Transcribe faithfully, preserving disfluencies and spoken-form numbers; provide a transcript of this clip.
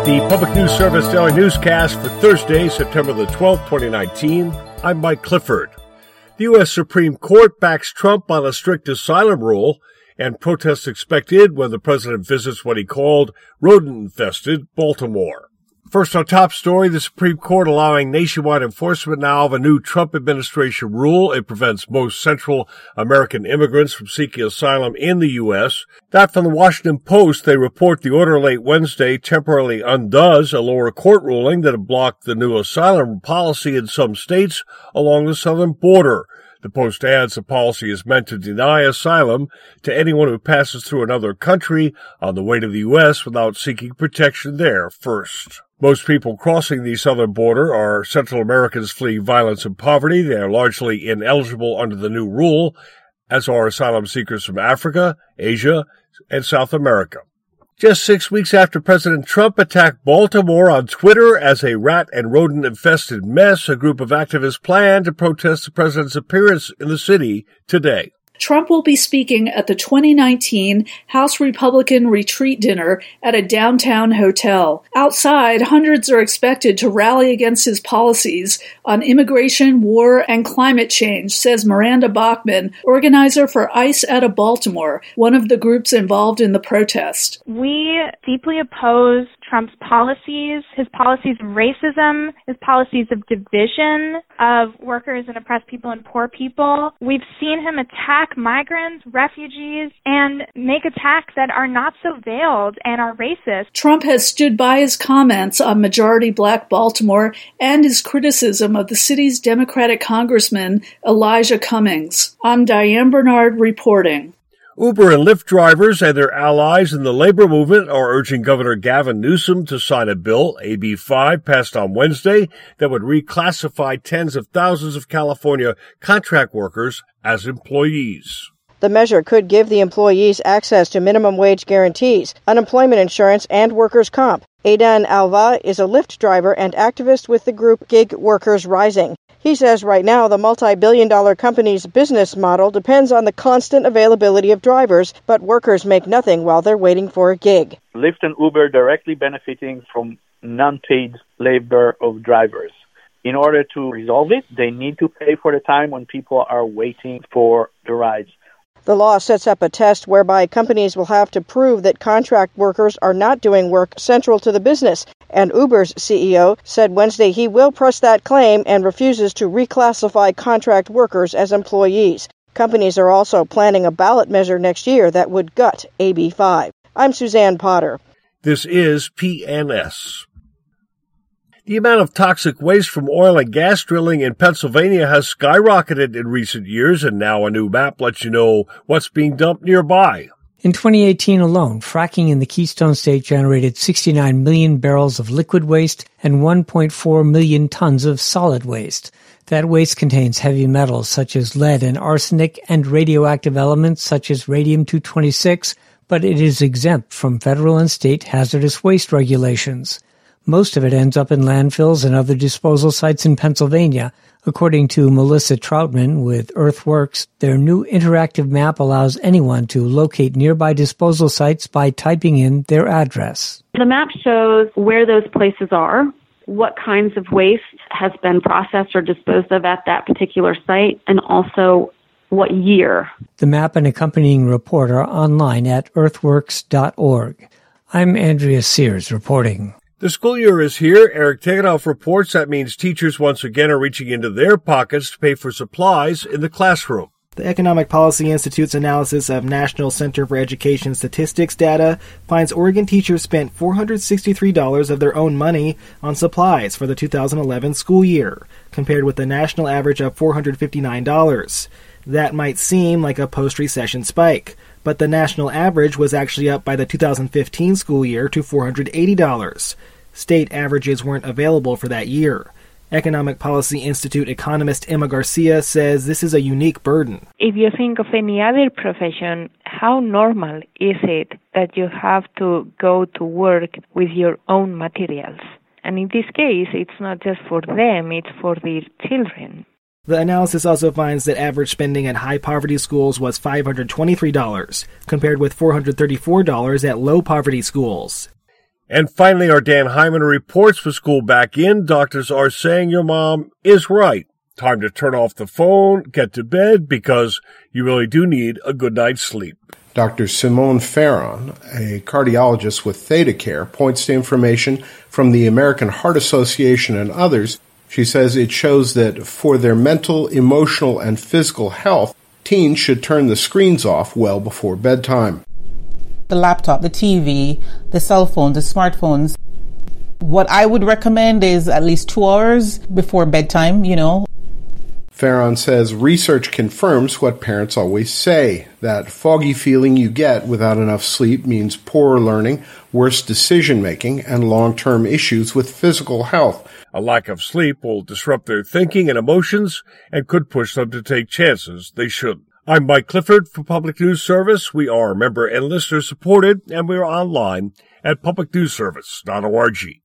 The Public News Service Daily Newscast for Thursday, September the twelfth, twenty nineteen. I'm Mike Clifford. The U S Supreme Court backs Trump on a strict asylum rule, and protests expected when the president visits what he called rodent-infested Baltimore. First, our top story, the Supreme Court allowing nationwide enforcement now of a new Trump administration rule. It prevents most Central American immigrants from seeking asylum in the U S. That from the Washington Post, they report the order late Wednesday temporarily undoes a lower court ruling that had blocked the new asylum policy in some states along the southern border. The Post adds the policy is meant to deny asylum to anyone who passes through another country on the way to the U S without seeking protection there first. Most people crossing the southern border are Central Americans fleeing violence and poverty. They are largely ineligible under the new rule, as are asylum seekers from Africa, Asia, and South America. Just six weeks after President Trump attacked Baltimore on Twitter as a rat and rodent-infested mess, a group of activists plan to protest the president's appearance in the city today. Trump will be speaking at the twenty nineteen House Republican Retreat Dinner at a downtown hotel. Outside, hundreds are expected to rally against his policies on immigration, war, and climate change, says Miranda Bachman, organizer for ICE out of Baltimore, one of the groups involved in the protest. We deeply oppose Trump's policies, his policies of racism, his policies of division of workers and oppressed people and poor people. We've seen him attack migrants, refugees, and make attacks that are not so veiled and are racist. Trump has stood by his comments on majority black Baltimore and his criticism of the city's Democratic Congressman Elijah Cummings. I'm Diane Bernard reporting. Uber and Lyft drivers and their allies in the labor movement are urging Governor Gavin Newsom to sign a bill, A B five, passed on Wednesday, that would reclassify tens of thousands of California contract workers as employees. The measure could give the employees access to minimum wage guarantees, unemployment insurance, and workers' comp. Aidan Alva is a Lyft driver and activist with the group Gig Workers Rising. He says right now the multi-billion dollar company's business model depends on the constant availability of drivers, but workers make nothing while they're waiting for a gig. Lyft and Uber directly benefiting from non-paid labor of drivers. In order to resolve it, they need to pay for the time when people are waiting for the rides. The law sets up a test whereby companies will have to prove that contract workers are not doing work central to the business, and Uber's C E O said Wednesday he will press that claim and refuses to reclassify contract workers as employees. Companies are also planning a ballot measure next year that would gut A B five. I'm Suzanne Potter. This is P N S. The amount of toxic waste from oil and gas drilling in Pennsylvania has skyrocketed in recent years, and now a new map lets you know what's being dumped nearby. In twenty eighteen alone, fracking in the Keystone State generated sixty-nine million barrels of liquid waste and one point four million tons of solid waste. That waste contains heavy metals such as lead and arsenic and radioactive elements such as radium two twenty-six, but it is exempt from federal and state hazardous waste regulations. Most of it ends up in landfills and other disposal sites in Pennsylvania. According to Melissa Troutman with Earthworks, their new interactive map allows anyone to locate nearby disposal sites by typing in their address. The map shows where those places are, what kinds of waste has been processed or disposed of at that particular site, and also what year. The map and accompanying report are online at earthworks dot org. I'm Andrea Sears reporting. The school year is here. Eric Tegenoff reports that means teachers once again are reaching into their pockets to pay for supplies in the classroom. The Economic Policy Institute's analysis of National Center for Education Statistics data finds Oregon teachers spent four hundred sixty-three dollars of their own money on supplies for the two thousand eleven school year, compared with the national average of four hundred fifty-nine dollars. That might seem like a post-recession spike, but the national average was actually up by the two thousand fifteen school year to four hundred eighty dollars. State averages weren't available for that year. Economic Policy Institute economist Emma Garcia says this is a unique burden. If you think of any other profession, how normal is it that you have to go to work with your own materials? And in this case, it's not just for them, it's for their children. The analysis also finds that average spending at high-poverty schools was five hundred twenty-three dollars, compared with four hundred thirty-four dollars at low-poverty schools. And finally, our Dan Hyman reports with school back in, doctors are saying your mom is right. Time to turn off the phone, get to bed, because you really do need a good night's sleep. Doctor Simone Farron, a cardiologist with ThedaCare, points to information from the American Heart Association and others. She says it shows that for their mental, emotional, and physical health, teens should turn the screens off well before bedtime. The laptop, the T V, the cell phone, the smartphones. What I would recommend is at least two hours before bedtime, you know. Farron says research confirms what parents always say, that foggy feeling you get without enough sleep means poorer learning, worse decision-making, and long-term issues with physical health. A lack of sleep will disrupt their thinking and emotions and could push them to take chances they shouldn't. I'm Mike Clifford for Public News Service. We are member and listener supported, and we are online at public news service dot org.